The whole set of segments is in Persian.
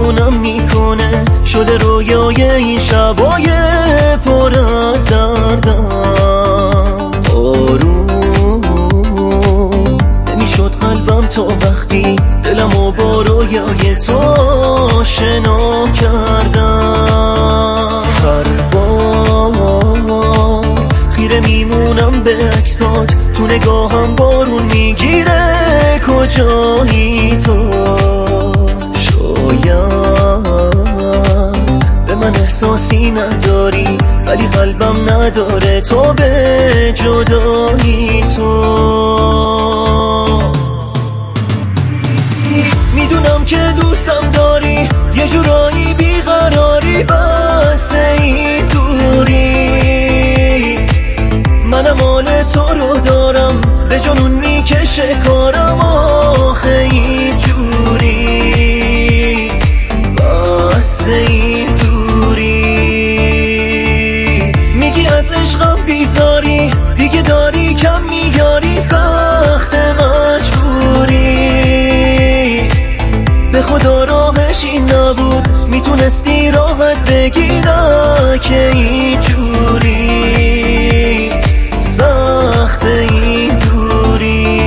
دیوونم میکنه، شده رویای این شبای پر از دردم. آروم نمیشد قلبم تا وقتی دلمو با رویای تو آشنا کردم. هر بار خیره میمونم به عکسات، تو نگاهم بارون میگیره کجایی تو. به من احساسی نداری ولی قلبم نداره تو به جدایی تو. میدونم که دوستم داری، یه جورایی بیقراری، بس این دوری. منم مال تو رو دارم، به جنون میکشه کارم آخه این جوری. بس این دوری. میگی از عشقم بیزاری، دیگه داری کم میاری، سخت مجبوری. به خدا راهش این نبود، میتونستی راحت بگی نه که این جوری. سخت این دوری.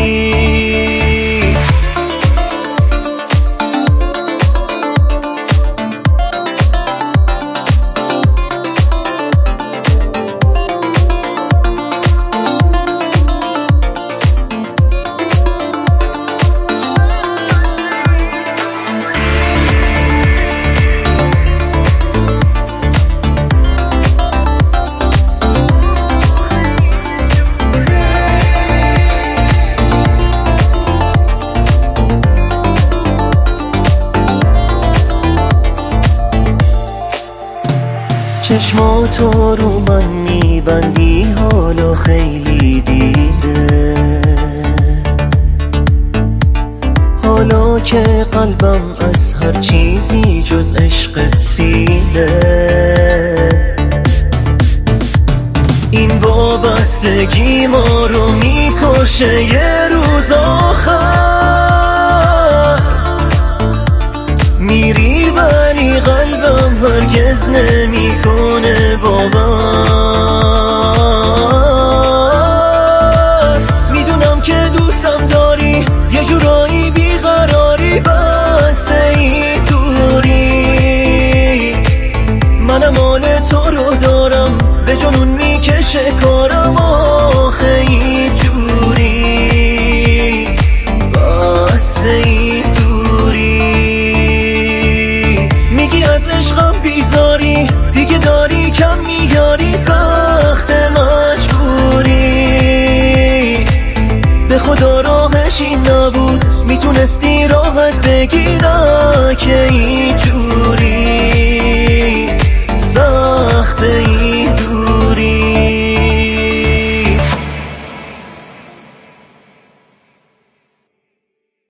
چشماتو رو من میبندی حالا خیلی دیره، حالا که قلبم از هر چیزی جز عشقت سیره. این وابستگی ما رو میکشه یه روز آخر. میری ولی قلبم هرگز نمیکنه باور. میدونم که دوستم داری، یه جورایی بیقراری، بس این دوری. منم مال تو رو دارم، به جنون میکشه کارم آخه این جوری. بس این از عشقم بیزاری، دیگه داری کم میاری، سخت مجبوری. به خدا راهش این نبود، میتونستی راحت بگی نه